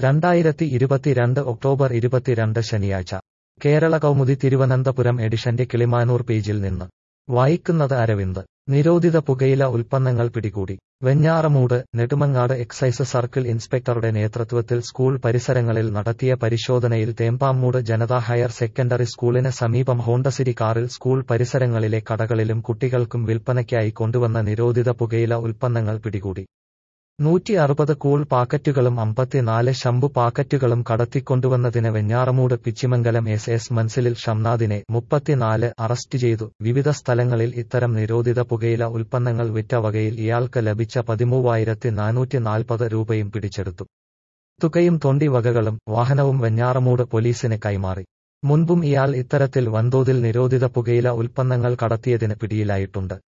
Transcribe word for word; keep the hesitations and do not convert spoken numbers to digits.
രണ്ടായിരത്തി ഇരുപത്തിരണ്ട് ഒക്ടോബർ ഇരുപത്തിരണ്ട് ശനിയാഴ്ച കേരള കൗമുദി തിരുവനന്തപുരം എഡിഷന്റെ കിളിമാനൂർ പേജിൽ നിന്ന് വായിക്കുന്നത് അരവിന്ദ്. നിരോധിത പുകയില ഉൽപ്പന്നങ്ങൾ പിടികൂടി. വെഞ്ഞാറമൂട്. നെടുമങ്ങാട് എക്സൈസ് സർക്കിൾ ഇൻസ്പെക്ടറുടെ നേതൃത്വത്തിൽ സ്കൂൾ പരിസരങ്ങളിൽ നടത്തിയ പരിശോധനയിൽ തേമ്പാമൂട് ജനതാ ഹയർ സെക്കൻഡറി സ്കൂളിന് സമീപം ഹോണ്ടസിറ്റി കാറിൽ സ്കൂൾ പരിസരങ്ങളിലെ കടകളിലും കുട്ടികൾക്കും വിൽപ്പനയ്ക്കായി കൊണ്ടുവന്ന നിരോധിത പുകയില ഉൽപ്പന്നങ്ങൾ പിടികൂടി. നൂറ്റി അറുപത് കൂൾ പാക്കറ്റുകളും അമ്പത്തിനാല് ശംഭു പാക്കറ്റുകളും കടത്തിക്കൊണ്ടുവന്നതിന് വെഞ്ഞാറമൂട് പിച്ചിമംഗലം എസ് എസ് മൻസിലിൽ ഷംനാദിനെ മുപ്പത്തിനാല് അറസ്റ്റ് ചെയ്തു. വിവിധ സ്ഥലങ്ങളിൽ ഇത്തരം നിരോധിത പുകയില ഉൽപ്പന്നങ്ങൾ വിറ്റ വകയിൽ ഇയാൾക്ക് ലഭിച്ച പതിമൂവായിരത്തി നാനൂറ്റി നാൽപ്പത് രൂപയും പിടിച്ചെടുത്തു. തുകയും തൊണ്ടി വകകളും വാഹനവും വെഞ്ഞാറമൂട് പോലീസിന് കൈമാറി. മുൻപും ഇയാൾ ഇത്തരത്തിൽ വൻതോതിൽ നിരോധിത പുകയില ഉൽപ്പന്നങ്ങൾ കടത്തിയതിന് പിടിയിലായിട്ടുണ്ട്.